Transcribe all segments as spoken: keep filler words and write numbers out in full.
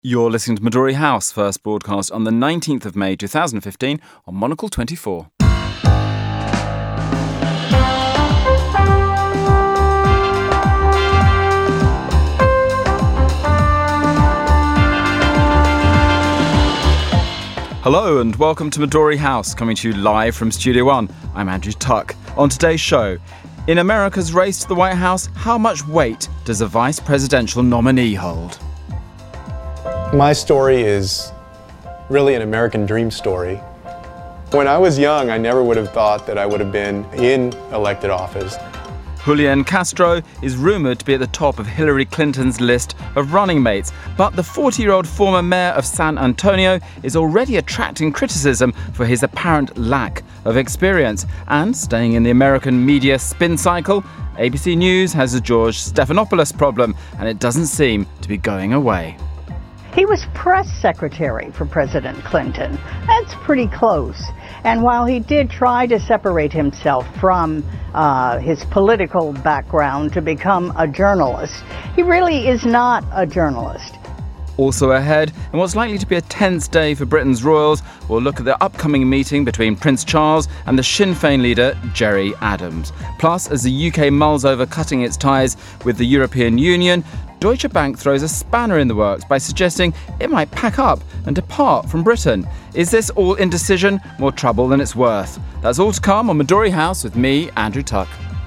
You're listening to Midori House, first broadcast on the nineteenth of May twenty fifteen on Monocle twenty-four. Hello and welcome to Midori House, coming to you live from Studio One. I'm Andrew Tuck. On today's show, in America's race to the White House, how much weight does a vice presidential nominee hold? My story is really an American dream story. When I was young, I never would have thought that I would have been in elected office. Julian Castro is rumoured to be at the top of Hillary Clinton's list of running mates, but the forty-year-old former mayor of San Antonio is already attracting criticism for his apparent lack of experience. And staying in the American media spin cycle, A B C News has a George Stephanopoulos problem, and it doesn't seem to be going away. He was press secretary for President Clinton. That's pretty close. And while he did try to separate himself from uh, his political background to become a journalist, he really is not a journalist. Also ahead, and what's likely to be a tense day for Britain's royals, we'll look at the upcoming meeting between Prince Charles and the Sinn Féin leader, Gerry Adams. Plus, as the U K mulls over cutting its ties with the European Union, Deutsche Bank throws a spanner in the works by suggesting it might pack up and depart from Britain. Is this all indecision? More trouble than it's worth? That's all to come on Midori House with me, Andrew Tuck.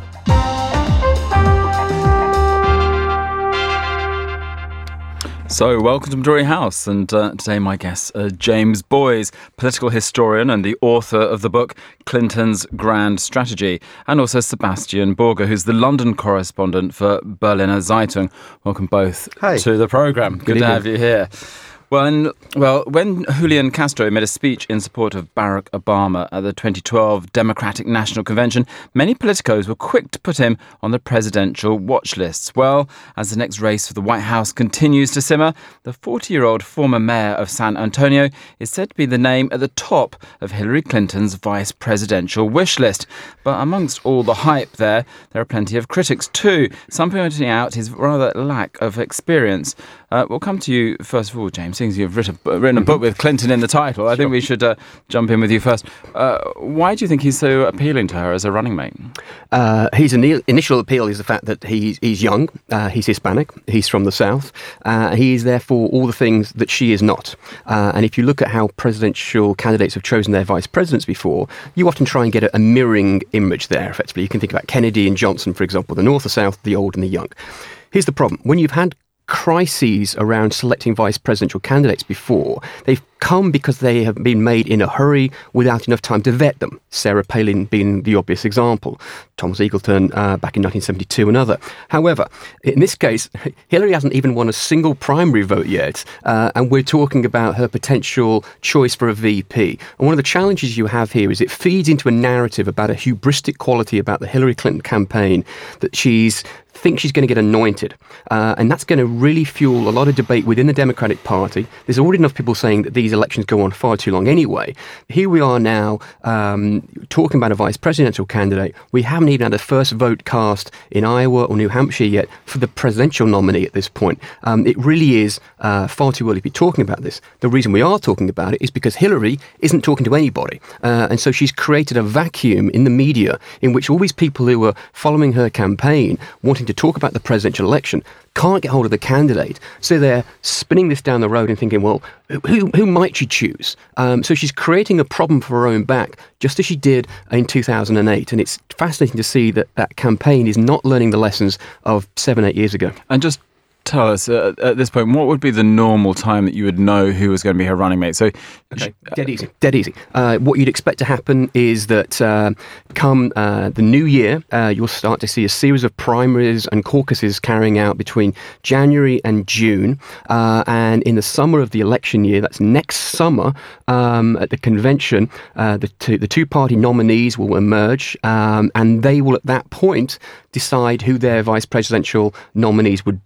So, welcome to Midori House, and uh, today my guest, uh, James Boys, political historian and the author of the book Clinton's Grand Strategy, and also Sebastian Borger, who's the London correspondent for Berliner Zeitung. Welcome both Hi. to the programme. Good, Good to have you here. When, well, when Julian Castro made a speech in support of Barack Obama at the twenty twelve Democratic National Convention, many politicos were quick to put him on the presidential watch lists. Well, as the next race for the White House continues to simmer, the forty-year-old former mayor of San Antonio is said to be the name at the top of Hillary Clinton's vice presidential wish list. But amongst all the hype there, there are plenty of critics too, some pointing out his rather lack of experience. Uh, we'll come to you first of all, James. Since you've written, written a book with Clinton in the title, I sure. think we should uh, jump in with you first. Uh, why do you think he's so appealing to her as a running mate? Uh, his initial appeal is the fact that he's, he's young, uh, he's Hispanic, he's from the South. Uh, he is therefore all the things that she is not. Uh, and if you look at how presidential candidates have chosen their vice presidents before, you often try and get a, a mirroring image there, effectively. You can think about Kennedy and Johnson, for example, the North, the South, the old and the young. Here's the problem. When you've had crises around selecting vice presidential candidates before, they've come because they have been made in a hurry without enough time to vet them. Sarah Palin being the obvious example. Thomas Eagleton uh, back in nineteen seventy-two, another. However, in this case, Hillary hasn't even won a single primary vote yet, uh, and we're talking about her potential choice for a V P. And one of the challenges you have here is it feeds into a narrative about a hubristic quality about the Hillary Clinton campaign that she's thinks she's going to get anointed. Uh, and that's going to really fuel a lot of debate within the Democratic Party. There's already enough people saying that these elections go on far too long anyway. Here we are now um, talking about a vice presidential candidate. We haven't even had a first vote cast in Iowa or New Hampshire yet for the presidential nominee at this point. Um, it really is uh, far too early to be talking about this. The reason we are talking about it is because Hillary isn't talking to anybody. Uh, and so she's created a vacuum in the media in which all these people who are following her campaign, wanting to talk about the presidential election, can't get hold of the candidate. So they're spinning this down the road and thinking, well, who who might she choose? Um, so she's creating a problem for her own back, just as she did in two thousand eight. And it's fascinating to see that that campaign is not learning the lessons of seven, eight years ago. And just tell us, uh, at this point, what would be the normal time that you would know who was going to be her running mate? So, okay. Dead easy, dead easy. Uh, what you'd expect to happen is that uh, come uh, the new year, uh, you'll start to see a series of primaries and caucuses carrying out between January and June. Uh, and in the summer of the election year, that's next summer, um, at the convention, uh, the, two, the two-party nominees will emerge, um, and they will at that point decide who their vice presidential nominees would be. In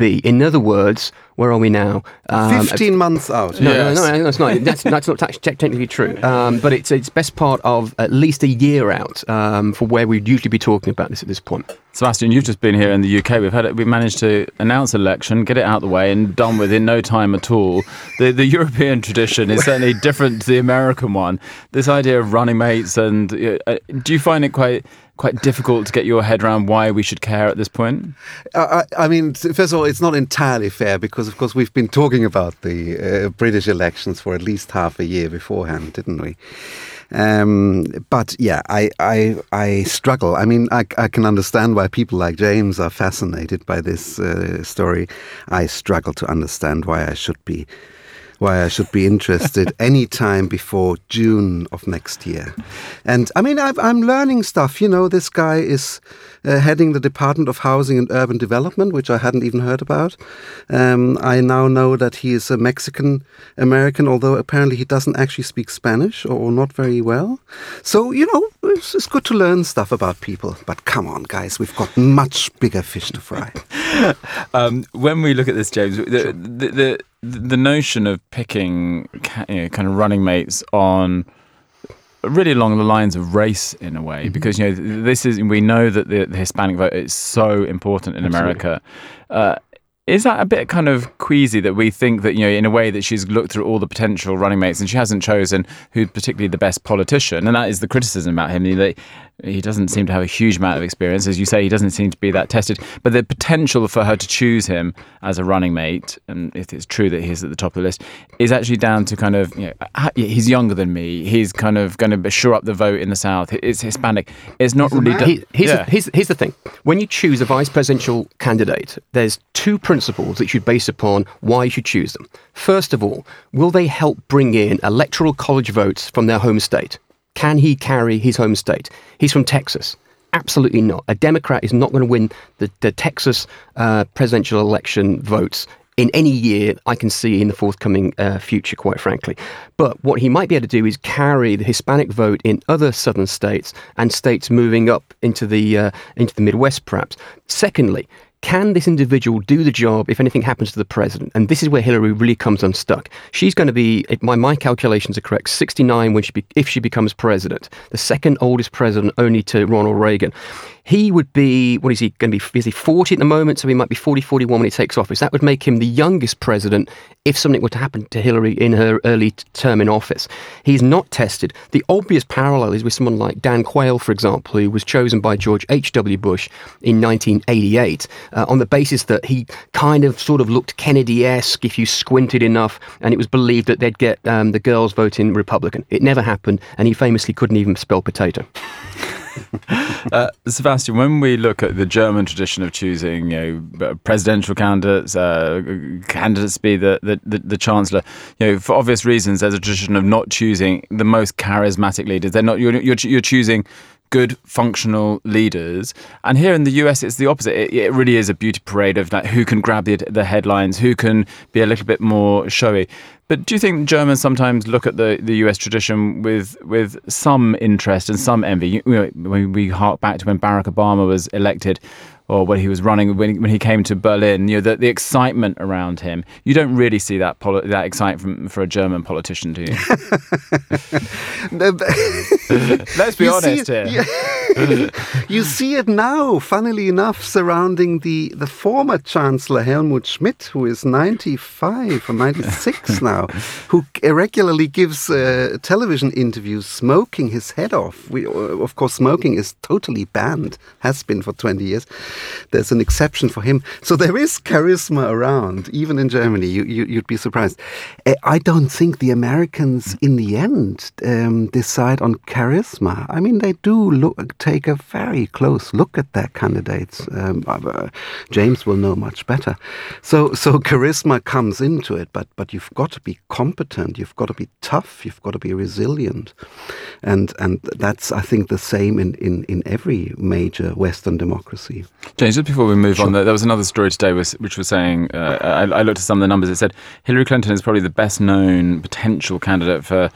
other words, where are we now? Um, Fifteen months out. No, yes. no, no, no, that's not. That's, that's not t- technically true. Um, but it's it's best part of at least a year out um, for where we'd usually be talking about this at this point. Sebastian, you've just been here in the U K. We've had it, we've managed to announce an election, get it out of the way, and done with in no time at all. The the European tradition is certainly different to the American one. This idea of running mates, and uh, do you find it quite quite difficult to get your head around why we should care at this point? Uh, I, I mean, first of all, it's not entirely fair because, of course, we've been talking about the uh, British elections for at least half a year beforehand, didn't we? Um, but yeah, I, I I struggle. I mean, I, I can understand why people like James are fascinated by this uh, story. I struggle to understand why I should be why I should be interested any time before June of next year. And I mean, I've, I'm learning stuff. You know, this guy is uh, heading the Department of Housing and Urban Development, which I hadn't even heard about. Um, I now know that he is a Mexican American, although apparently he doesn't actually speak Spanish or, or not very well. So, you know, it's, it's good to learn stuff about people. But come on, guys, we've got much bigger fish to fry. um, when we look at this, James, the, the, the the notion of picking, you know, kind of running mates on really along the lines of race in a way, mm-hmm. because, you know, this is, we know that the, the Hispanic vote is so important in Absolutely. America. Uh, Is that a bit kind of queasy that we think that, you know, in a way that she's looked through all the potential running mates and she hasn't chosen who's particularly the best politician? And that is the criticism about him. That he doesn't seem to have a huge amount of experience. As you say, he doesn't seem to be that tested. But the potential for her to choose him as a running mate, and if it's true that he's at the top of the list, is actually down to kind of, you know, he's younger than me. He's kind of going to shore up the vote in the South. It's Hispanic. It's not he's really... Done, he, here's, yeah. the, here's, here's the thing. When you choose a vice presidential candidate, there's two principles that you base upon why you should choose them. First of all, will they help bring in electoral college votes from their home state? Can he carry his home state? He's from Texas. Absolutely not. A Democrat is not going to win the, the Texas uh, presidential election votes in any year I can see in the forthcoming uh, future, quite frankly. But what he might be able to do is carry the Hispanic vote in other southern states and states moving up into the uh, into the Midwest, perhaps. Secondly, can this individual do the job if anything happens to the president? And this is where Hillary really comes unstuck. She's going to be, if my, my calculations are correct, sixty-nine when she be, if she becomes president, the second oldest president only to Ronald Reagan. He would be, what is he going to be? Is he forty at the moment? So he might be forty, forty-one when he takes office. That would make him the youngest president if something were to happen to Hillary in her early term in office. He's not tested. The obvious parallel is with someone like Dan Quayle, for example, who was chosen by George H W Bush in nineteen eighty-eight uh, on the basis that he kind of sort of looked Kennedy-esque if you squinted enough, and it was believed that they'd get um, the girls voting Republican. It never happened, and he famously couldn't even spell potato. uh, Sebastian, when we look at the German tradition of choosing, you know, presidential candidates, uh, candidates to be the, the, the, the chancellor, you know, for obvious reasons, there's a tradition of not choosing the most charismatic leaders. They're not. You're, you're, you're choosing good, functional leaders. And here in the U S, it's the opposite. It, it really is a beauty parade of like who can grab the, the headlines, who can be a little bit more showy. But do you think Germans sometimes look at the, the U S tradition with with some interest and some envy? You know, when we hark back to when Barack Obama was elected, or when he was running, when he, when he came to Berlin, you know, the, the excitement around him. You don't really see that poli- that excitement for a German politician, do you? Let's be you honest it, here. You, you see it now, funnily enough, surrounding the, the former Chancellor Helmut Schmidt, who is ninety-five or ninety-six now, who regularly gives uh, television interviews smoking his head off. We, of course, smoking is totally banned, has been for twenty years. There's an exception for him. So there is charisma around, even in Germany. You, you, you'd be surprised. I don't think the Americans, in the end, um, decide on charisma. I mean, they do look, take a very close look at their candidates. Um, uh, James will know much better. So, so charisma comes into it, but but you've got to be competent. You've got to be tough. You've got to be resilient, and and that's, I think, the same in in, in every major Western democracy. James, just before we move Sure. on, there was another story today which was saying, uh, I, I looked at some of the numbers, it said Hillary Clinton is probably the best known potential candidate for, you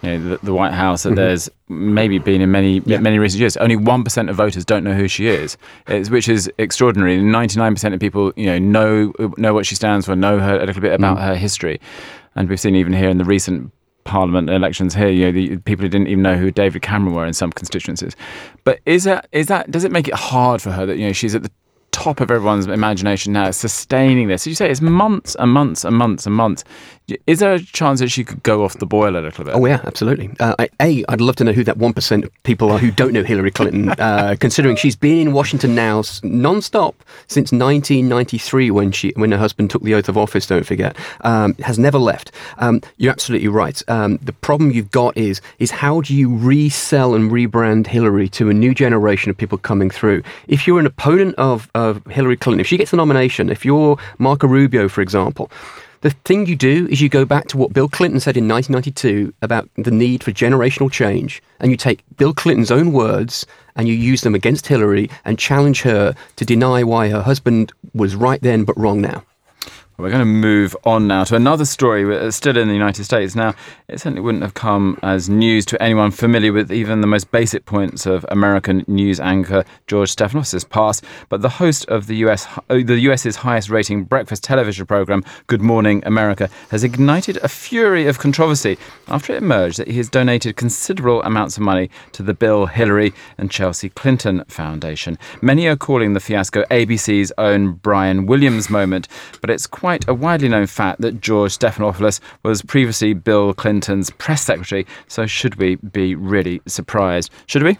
you know, the, the White House that Mm-hmm. there's maybe been in many Yeah. many recent years. Only one percent of voters don't know who she is, it's, which is extraordinary. ninety-nine percent of people, you know, know know what she stands for, know her a little bit about Mm. her history, and we've seen even here in the recent Parliament elections here, you know, the people who didn't even know who David Cameron were in some constituencies. But is that is that does it make it hard for her that, you know, she's at the top of everyone's imagination now, sustaining this? As you say, it's months and months and months and months. Is there a chance that she could go off the boil a little bit? Oh, yeah, absolutely. Uh, I, A, I'd love to know who that one percent of people are who don't know Hillary Clinton, uh, considering she's been in Washington now s- non-stop since nineteen ninety-three when she when her husband took the oath of office, don't forget, um, has never left. Um, you're absolutely right. Um, the problem you've got is, is how do you resell and rebrand Hillary to a new generation of people coming through? If you're an opponent of, of Hillary Clinton, if she gets the nomination, if you're Marco Rubio, for example, the thing you do is you go back to what Bill Clinton said in nineteen ninety-two about the need for generational change, and you take Bill Clinton's own words and you use them against Hillary and challenge her to deny why her husband was right then but wrong now. We're going to move on now to another story that's still in the United States. Now, it certainly wouldn't have come as news to anyone familiar with even the most basic points of American news anchor George Stephanopoulos' past, but the host of the U S the US's highest-rating breakfast television program, Good Morning America, has ignited a fury of controversy after it emerged that he has donated considerable amounts of money to the Bill, Hillary and Chelsea Clinton Foundation. Many are calling the fiasco A B C's own Brian Williams moment, but it's quite quite a widely known fact that George Stephanopoulos was previously Bill Clinton's press secretary. So should we be really surprised? Should we?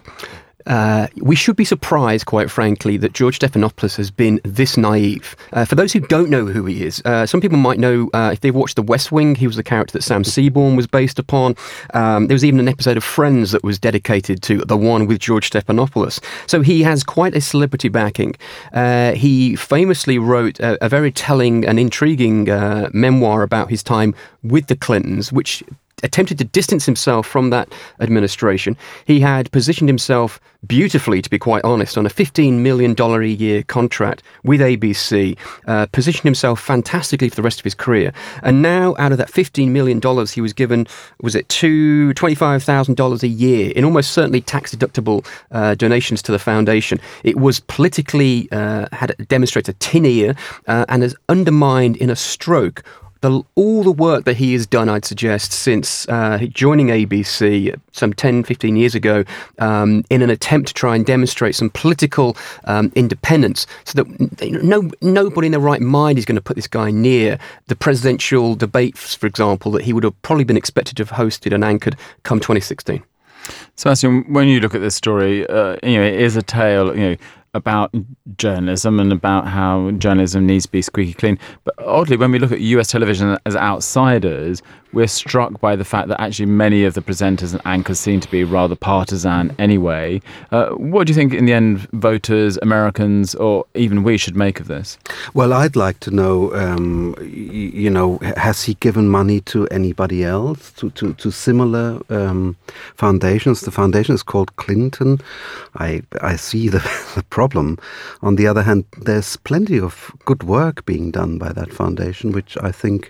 Uh, we should be surprised, quite frankly, that George Stephanopoulos has been this naive. Uh, for those who don't know who he is, uh, some people might know, uh, if they've watched The West Wing, he was the character that Sam Seaborn was based upon. Um, there was even an episode of Friends that was dedicated to the one with George Stephanopoulos. So he has quite a celebrity backing. Uh, he famously wrote a, a very telling and intriguing uh, memoir about his time with the Clintons, which attempted to distance himself from that administration. He had positioned himself beautifully, to be quite honest, on a fifteen million dollars a year contract with A B C, uh, positioned himself fantastically for the rest of his career. And now, out of that fifteen million dollars, he was given, was it two, twenty-five thousand dollars a year in almost certainly tax-deductible uh, donations to the foundation. It was politically, uh, had demonstrated a tin ear uh, and has undermined in a stroke The, all the work that he has done, I'd suggest, since uh, joining A B C some ten, fifteen years ago, um, in an attempt to try and demonstrate some political um, independence, so that no nobody in their right mind is going to put this guy near the presidential debates, for example, that he would have probably been expected to have hosted and anchored come twenty sixteen. Sebastian, when you look at this story, uh, you know, it is a tale, you know, about journalism and about how journalism needs to be squeaky clean. But oddly, when we look at U S television as outsiders, we're struck by the fact that actually many of the presenters and anchors seem to be rather partisan anyway. Uh, what do you think, in the end, voters, Americans, or even we should make of this? Well, I'd like to know, um, y- you know, has he given money to anybody else, to, to, to similar um, foundations? The foundation is called Clinton. I, I see the, the problem. On the other hand, there's plenty of good work being done by that foundation, which I think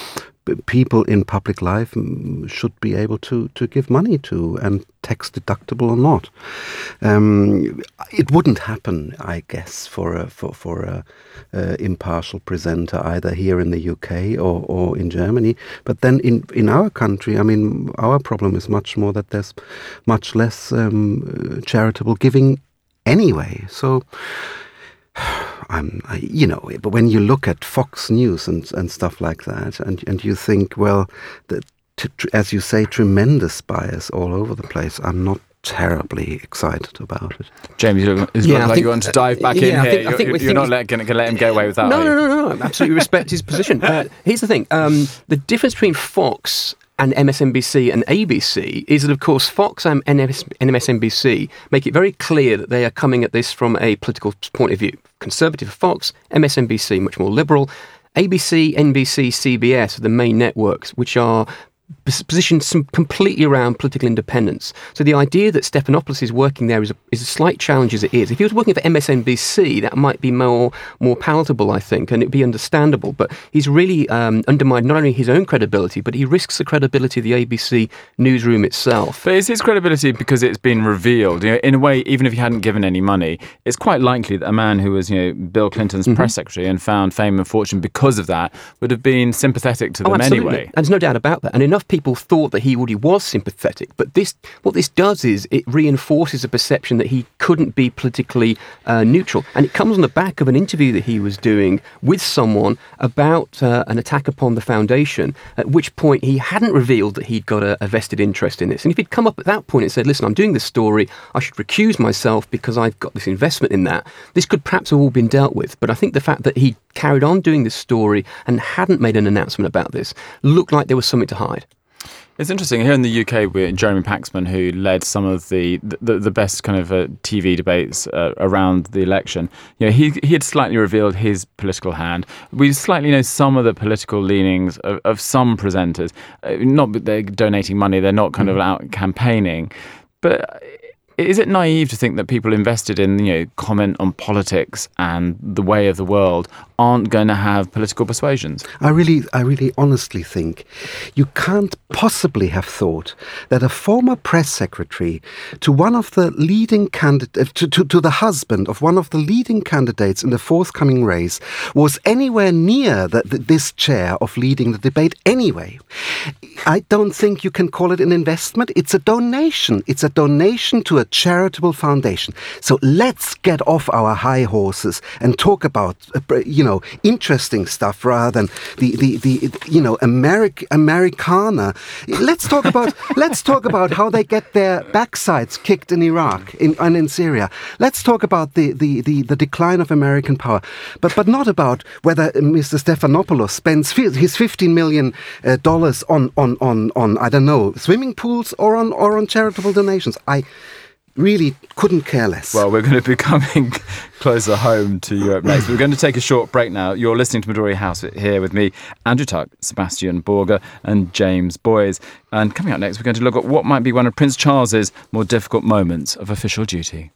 people in public life should be able to, to give money to, and tax deductible or not. Um, it wouldn't happen, I guess, for a for for a, a impartial presenter either here in the U K or, or in Germany. But then in in our country, I mean, our problem is much more that there's much less um, charitable giving anyway. So. I'm, I, you know, but when you look at Fox News and, and stuff like that, and and you think, well, the, t- t- as you say, tremendous bias all over the place, I'm not terribly excited about it. James, you look, Yeah, look like think- you want to dive back yeah, in I here. think- I you're think we you're think- not going to let him get away with that. No, are you? no, no, no. I absolutely respect his position. Uh, here's the thing. Um, the difference between Fox and M S N B C and A B C is that, of course, Fox and M S N B C make it very clear that they are coming at this from a political point of view. Conservative Fox, M S N B C much more liberal. A B C, N B C, C B S are the main networks, which are positioned some completely around political independence. So the idea that Stephanopoulos is working there is a, is a slight challenge as it is. If he was working for M S N B C, that might be more more palatable, I think, and it'd be understandable. But he's really um, undermined not only his own credibility, but he risks the credibility of the A B C newsroom itself. But is his credibility because it's been revealed? You know, in a way, even if he hadn't given any money, it's quite likely that a man who was, you know, Bill Clinton's mm-hmm. press secretary and found fame and fortune because of that would have been sympathetic to them oh, absolutely. anyway. And there's no doubt about that. And enough people thought that he already was sympathetic. But this, what this does is it reinforces a perception that he couldn't be politically uh, neutral. And it comes on the back of an interview that he was doing with someone about uh, an attack upon the foundation, at which point he hadn't revealed that he'd got a, a vested interest in this. And if he'd come up at that point and said, listen, I'm doing this story, I should recuse myself because I've got this investment in that, this could perhaps have all been dealt with. But I think the fact that he carried on doing this story and hadn't made an announcement about this looked like there was something to hide. It's interesting. Here in the U K, we're Jeremy Paxman, who led some of the the, the best kind of uh, T V debates uh, around the election. You know, he he had slightly revealed his political hand. We slightly know some of the political leanings of, of some presenters. Uh, not that they're donating money; they're not kind mm. of out campaigning. But is it naive to think that people invested in, you know, comment on politics and the way of the world aren't going to have political persuasions? I really, I really honestly think you can't possibly have thought that a former press secretary to one of the leading candidates, to, to, to the husband of one of the leading candidates in the forthcoming race was anywhere near the, the, this chair of leading the debate anyway. I don't think you can call it an investment. It's a donation. It's a donation to a charitable foundation. So let's get off our high horses and talk about, you know, interesting stuff rather than the, the, the you know, Americ- Americana. Let's talk about let's talk about how they get their backsides kicked in Iraq in, and in Syria. Let's talk about the, the, the, the decline of American power, but but not about whether Mister Stephanopoulos spends his fifteen million dollars uh, on, on on on I don't know, swimming pools or on or on charitable donations. I really couldn't care less. Well, we're going to be coming closer home to Europe next. We're going to take a short break now. You're listening to Midori House here with me, Andrew Tuck, Sebastian Borger and James Boys. And coming up next, we're going to look at what might be one of Prince Charles's more difficult moments of official duty.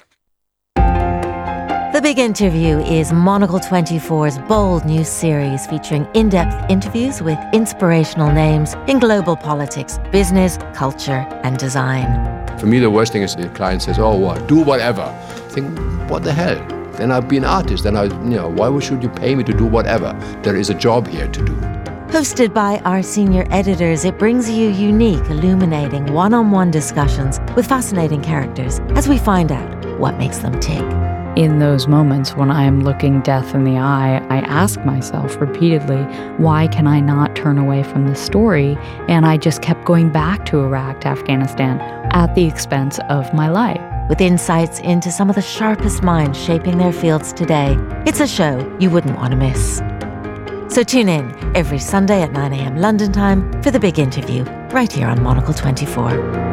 The Big Interview is Monocle twenty-four's bold new series featuring in-depth interviews with inspirational names in global politics, business, culture and design. For me, the worst thing is the client says, oh, what, do whatever. I think, what the hell? Then I'll be an artist. Then I, you know, why should you pay me to do whatever? There is a job here to do. Hosted by our senior editors, it brings you unique, illuminating, one-on-one discussions with fascinating characters as we find out what makes them tick. In those moments when I am looking death in the eye, I ask myself repeatedly, why can I not turn away from the story? And I just kept going back to Iraq, to Afghanistan, at the expense of my life. With insights into some of the sharpest minds shaping their fields today, it's a show you wouldn't want to miss. So tune in every Sunday at nine a.m. London time for The Big Interview, right here on Monocle twenty-four.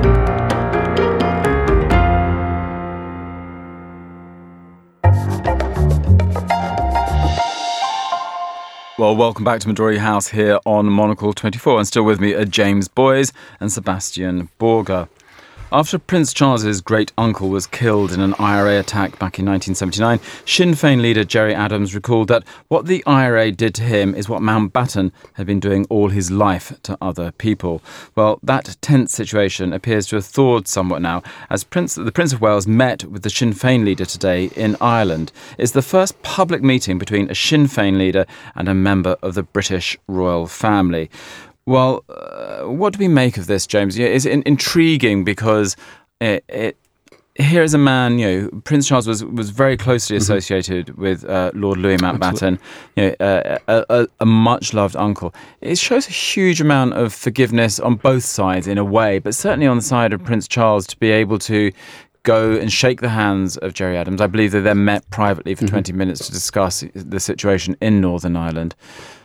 Well, welcome back to Midori House here on Monocle twenty-four. And still with me are James Boys and Sebastian Borger. After Prince Charles's great uncle was killed in an I R A attack back in nineteen seventy-nine, Sinn Féin leader Gerry Adams recalled that what the I R A did to him is what Mountbatten had been doing all his life to other people. Well, that tense situation appears to have thawed somewhat now, as Prince, the Prince of Wales met with the Sinn Féin leader today in Ireland. It's the first public meeting between a Sinn Féin leader and a member of the British royal family. Well, uh, what do we make of this, James? Yeah, it's in- intriguing because it, it, here is a man, you know, Prince Charles was, was very closely associated mm-hmm. with uh, Lord Louis Mountbatten, you know, uh, a, a, a much-loved uncle. It shows a huge amount of forgiveness on both sides in a way, but certainly on the side of Prince Charles to be able to go and shake the hands of Gerry Adams. I believe they then met privately for mm-hmm. twenty minutes to discuss the situation in Northern Ireland.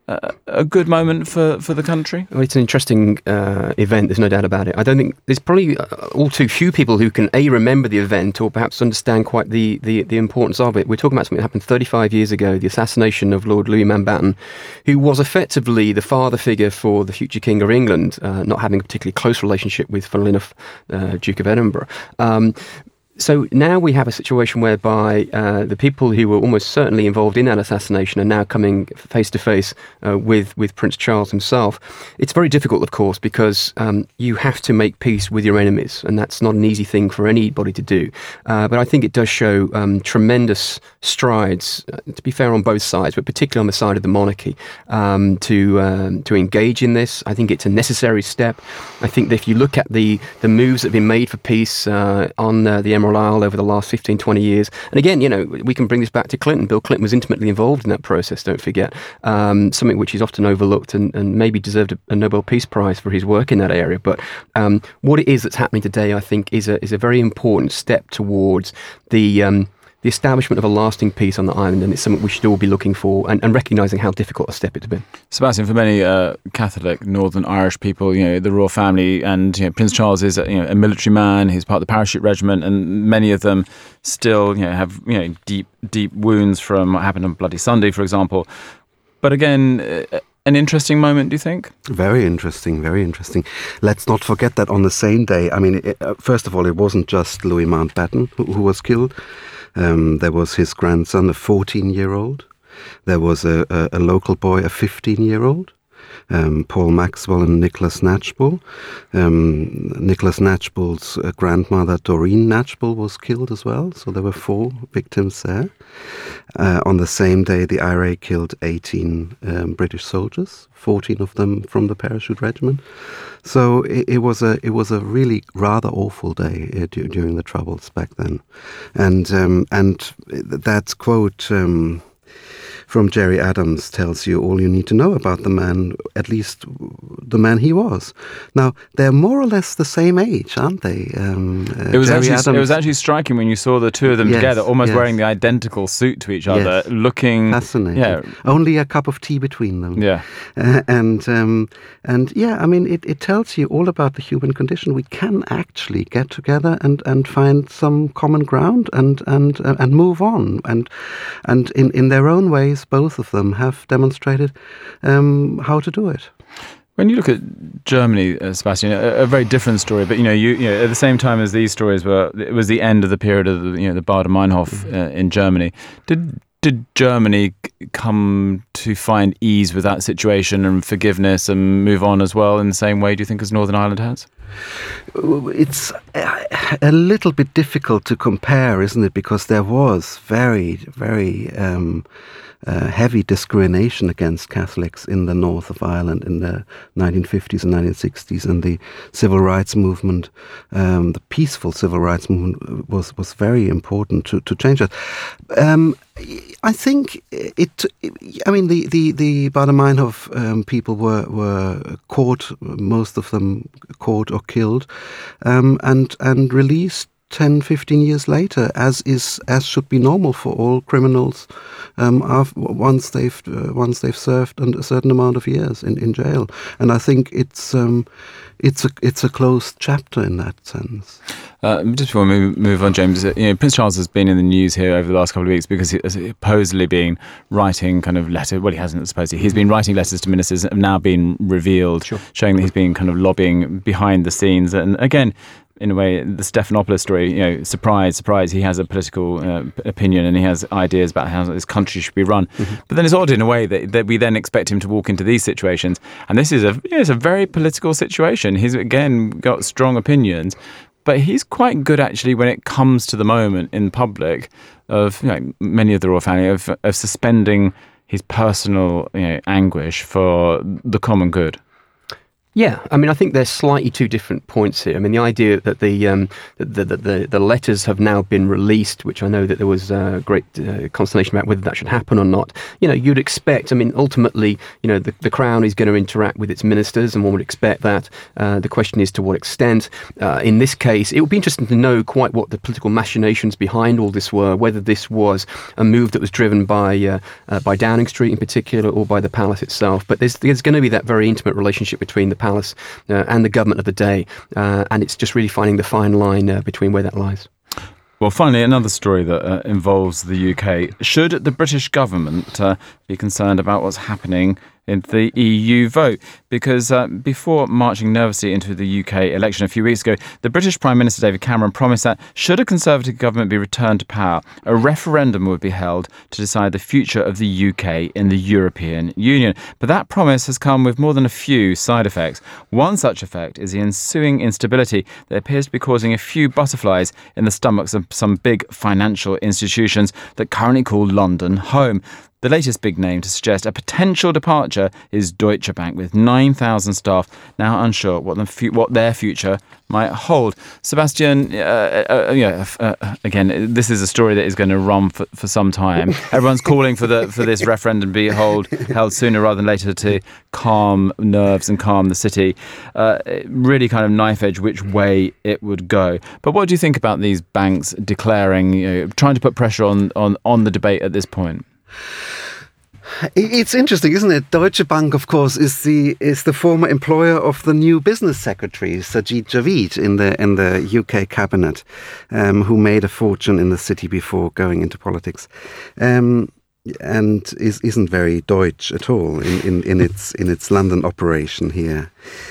a, a good moment for, for the country? Well, it's an interesting uh, event, there's no doubt about it. I don't think there's probably uh, all too few people who can, A, remember the event or perhaps understand quite the, the, the importance of it. We're talking about something that happened thirty-five years ago, the assassination of Lord Louis Mountbatten, who was effectively the father figure for the future King of England, uh, not having a particularly close relationship with, funnily enough, uh, Duke of Edinburgh. Um, So now we have a situation whereby uh, the people who were almost certainly involved in that assassination are now coming face to face uh, with with Prince Charles himself. It's very difficult, of course, because um, you have to make peace with your enemies, and that's not an easy thing for anybody to do. Uh, but I think it does show um, tremendous strides, uh, to be fair, on both sides, but particularly on the side of the monarchy, um, to um, to engage in this. I think it's a necessary step. I think that if you look at the the moves that have been made for peace uh, on uh, the Emerald Isle over the last fifteen, twenty years. And again, you know, we can bring this back to Clinton. Bill Clinton was intimately involved in that process, don't forget. Um, something which is often overlooked and, and maybe deserved a, a Nobel Peace Prize for his work in that area. But um, what it is that's happening today, I think, is a, is a very important step towards the... Um, the establishment of a lasting peace on the island, and it's something we should all be looking for and, and recognising how difficult a step it's been. Sebastian, for many uh, Catholic Northern Irish people, you know, the royal family, and you know, Prince Charles is a, you know, a military man. He's part of the parachute regiment, and many of them still, you know, have you know deep, deep wounds from what happened on Bloody Sunday, for example. But again, uh, an interesting moment, do you think? Very interesting, very interesting. Let's not forget that on the same day, I mean, it, uh, first of all, it wasn't just Louis Mountbatten who, who was killed. Um, there was his grandson, a fourteen-year-old. There was a, a, a local boy, a fifteen-year-old. Um, Paul Maxwell and Nicholas Knatchbull. Um, Nicholas Knatchbull's uh, grandmother, Doreen Knatchbull, was killed as well. So there were four victims there. Uh, on the same day, the I R A killed eighteen um, British soldiers, fourteen of them from the parachute regiment. So it, it was a it was a really rather awful day uh, d- during the Troubles back then, and um, and that quote. Um, From Gerry Adams tells you all you need to know about the man, at least the man he was. Now, they're more or less the same age, aren't they? Um, uh, it, was Gerry actually, Adams, it was actually striking when you saw the two of them yes, together, almost yes. wearing the identical suit to each other, yes. looking... Fascinating. Yeah. Only a cup of tea between them. Yeah. Uh, and, um, and yeah, I mean, it, it tells you all about the human condition. We can actually get together and, and find some common ground and and uh, and move on. And and in, in their own ways, both of them have demonstrated um, how to do it. When you look at Germany, uh, Sebastian, a, a very different story. But you know, you, you know, at the same time as these stories were, it was the end of the period of the, you know the Baader-Meinhof mm-hmm. uh, in Germany. Did did Germany come to find ease with that situation and forgiveness and move on as well in the same way? Do you think as Northern Ireland has? It's a little bit difficult to compare, isn't it? Because there was very, very um, uh, heavy discrimination against Catholics in the north of Ireland in the nineteen fifties and nineteen sixties, and the civil rights movement, um, the peaceful civil rights movement, was was very important to, to change that. Um, I think it, it. I mean, the the the Baader-Meinhof um, people were were caught, most of them caught or killed, um, and and released ten, fifteen years later, as is as should be normal for all criminals, um, after, once they've uh, once they've served a certain amount of years in, in jail. And I think it's um, it's a it's a closed chapter in that sense. Uh, just before we move on, James, you know, Prince Charles has been in the news here over the last couple of weeks because he has supposedly been writing kind of letters. Well, he hasn't supposedly. He's been writing letters to ministers that have now been revealed, sure. showing that he's been kind of lobbying behind the scenes. And again, in a way, the Stephanopoulos story, you know, surprise, surprise, he has a political uh, opinion and he has ideas about how this country should be run. Mm-hmm. But then it's odd in a way that, that we then expect him to walk into these situations. And this is a, you know, it's a very political situation. He's, again, got strong opinions. But he's quite good, actually, when it comes to the moment in public of, you know, many of the royal family, of, of suspending his personal, you know, anguish for the common good. Yeah, I mean, I think there's slightly two different points here. I mean, the idea that the um, the, the, the, the letters have now been released, which I know that there was uh, great uh, consternation about whether that should happen or not. You know, you'd expect, I mean, ultimately, you know, the, the Crown is going to interact with its ministers, and one would expect that. Uh, the question is to what extent. Uh, in this case, it would be interesting to know quite what the political machinations behind all this were, whether this was a move that was driven by uh, uh, by Downing Street in particular, or by the palace itself. But there's, there's going to be that very intimate relationship between the palace uh, and the government of the day, uh, and it's just really finding the fine line uh, between where that lies. Well, finally, another story that uh, involves the U K. Should the British government uh, be concerned about what's happening in the E U vote? Because uh, before marching nervously into the U K election a few weeks ago, the British Prime Minister David Cameron promised that should a Conservative government be returned to power, a referendum would be held to decide the future of the U K in the European Union. But that promise has come with more than a few side effects. One such effect is the ensuing instability that appears to be causing a few butterflies in the stomachs of some big financial institutions that currently call London home. The latest big name to suggest a potential departure is Deutsche Bank, with nine thousand staff now unsure what, the, what their future might hold. Sebastian, uh, uh, yeah, uh, again, this is a story that is going to run for, for some time. Everyone's calling for the for this referendum to be hold, held sooner rather than later to calm nerves and calm the city. Uh, really kind of knife edge which way it would go. But what do you think about these banks declaring, you know, trying to put pressure on, on, on the debate at this point? It's interesting, isn't it? Deutsche Bank, of course, is the is the former employer of the new business secretary, Sajid Javid, in the in the U K cabinet, um, who made a fortune in the city before going into politics, um, and is isn't very Deutsch at all in, in, in its in its London operation here.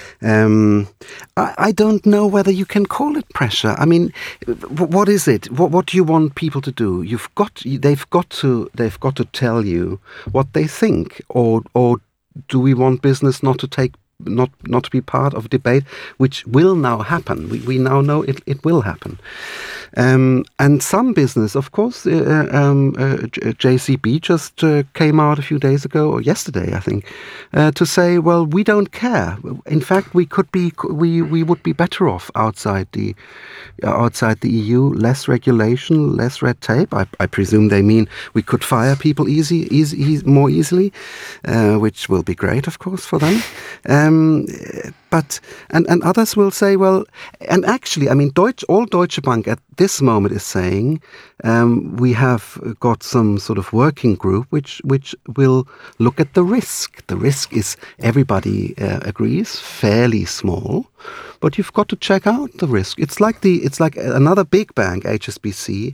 Um, I, I don't know whether you can call it pressure. I mean, what is it? What what do you want people to do? You've got they've got to they've got to tell you what they think, or or do we want business not to take not not to be part of a debate, which will now happen? We we now know it it will happen. Um, and some business, of course, uh, um, uh, J C B just uh, came out a few days ago, or yesterday, I think, uh, to say, well, we don't care. In fact, we could be, we we would be better off outside the outside the E U. Less regulation, less red tape. I, I presume they mean we could fire people easy, easy, easy more easily, uh, which will be great, of course, for them. Um, but and and others will say, well, and actually, I mean, Deutsche, all Deutsche Bank at this moment is saying um, we have got some sort of working group which which will look at the risk. The risk is, everybody uh, agrees, fairly small, but you've got to check out the risk. It's like the it's like another big bank, H S B C,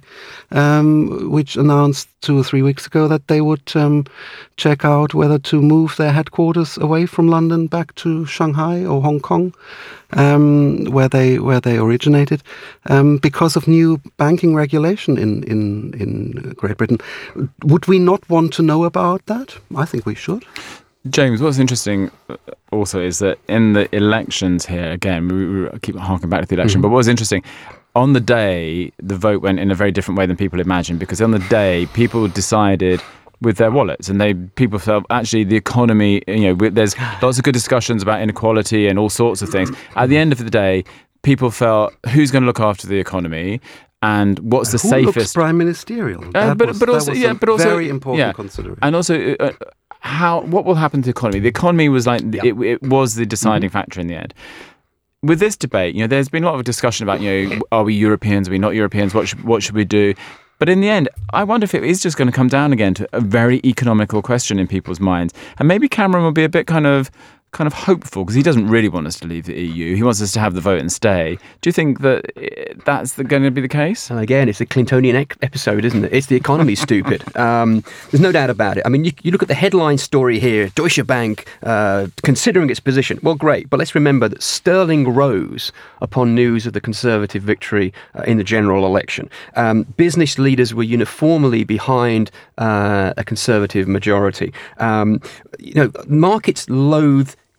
um, which announced two or three weeks ago that they would um, check out whether to move their headquarters away from London back to Shanghai or Hong Kong, um, where they where they originated, um, because of new banking regulation in, in, in Great Britain. Would we not want to know about that? I think we should. James, what's interesting also is that in the elections here, again, we, we keep harking back to the election, mm-hmm. but what was interesting, on the day, the vote went in a very different way than people imagined, because on the day, people decided with their wallets, and they people felt actually the economy, you know, there's lots of good discussions about inequality and all sorts of things. At the end of the day, people felt, who's going to look after the economy? And what's the Who safest? Looks prime ministerial. Uh, but was, but also yeah, but also very important yeah. consideration. And also, uh, how what will happen to the economy? The economy was like yeah. it, it was the deciding mm-hmm. factor in the end. With this debate, you know, there's been a lot of discussion about, you know, are we Europeans? Are we not Europeans? What should what should we do? But in the end, I wonder if it is just going to come down again to a very economical question in people's minds. And maybe Cameron will be a bit kind of kind of hopeful, because he doesn't really want us to leave the E U. He wants us to have the vote and stay. Do you think that that's the, going to be the case? And again, it's a Clintonian ec- episode, isn't it? It's the economy, stupid. Um, there's no doubt about it. I mean, you, you look at the headline story here, Deutsche Bank uh, considering its position. Well, great. But let's remember that sterling rose upon news of the Conservative victory uh, in the general election. Um, business leaders were uniformly behind uh, a Conservative majority. Um, you know, markets loathe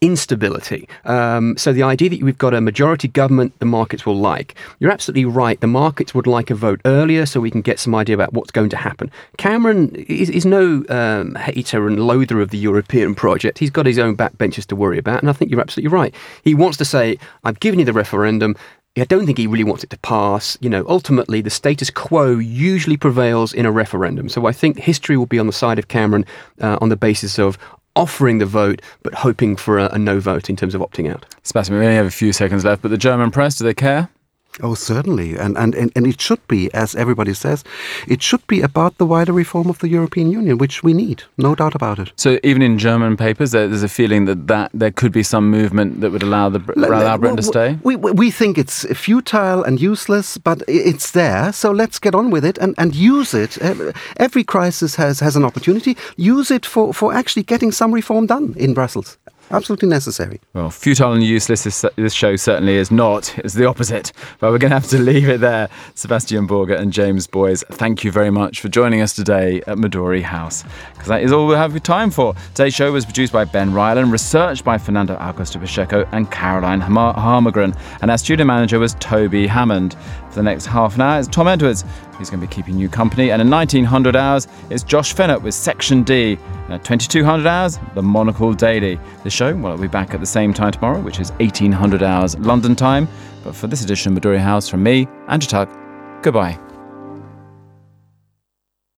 instability. Um, so the idea that we've got a majority government the markets will like, you're absolutely right. The markets would like a vote earlier so we can get some idea about what's going to happen. Cameron is, is no um, hater and loather of the European project. He's got his own backbenchers to worry about, and I think you're absolutely right. He wants to say, I've given you the referendum. I don't think he really wants it to pass. You know, ultimately, the status quo usually prevails in a referendum. So I think history will be on the side of Cameron uh, on the basis of offering the vote, but hoping for a, a no vote in terms of opting out. Sebastian, we only have a few seconds left, but the German press, do they care? Oh, certainly. And, and, and, and it should be, as everybody says, it should be about the wider reform of the European Union, which we need, no doubt about it. So even in German papers, there, there's a feeling that, that there could be some movement that would allow, the, allow Britain to stay? We, we think it's futile and useless, but it's there. So let's get on with it and, and use it. Every crisis has, has an opportunity. Use it for, for actually getting some reform done in Brussels. Absolutely necessary. Well, futile and useless, this, this show certainly is not. It's the opposite. But we're going to have to leave it there. Sebastian Borger and James Boyes, thank you very much for joining us today at Midori House, because that is all we have time for. Today's show was produced by Ben Ryland, researched by Fernando Augusto Pacheco and Caroline Harmagren, and our studio manager was Toby Hammond. For the next half an hour, it's Tom Edwards, who's going to be keeping you company. And in nineteen hundred hours, it's Josh Fennett with Section D. And at twenty-two hundred hours, the Monocle Daily. The show, well, it'll be back at the same time tomorrow, which is eighteen hundred hours London time. But for this edition of Midori House, from me, Andrew Tuck, goodbye.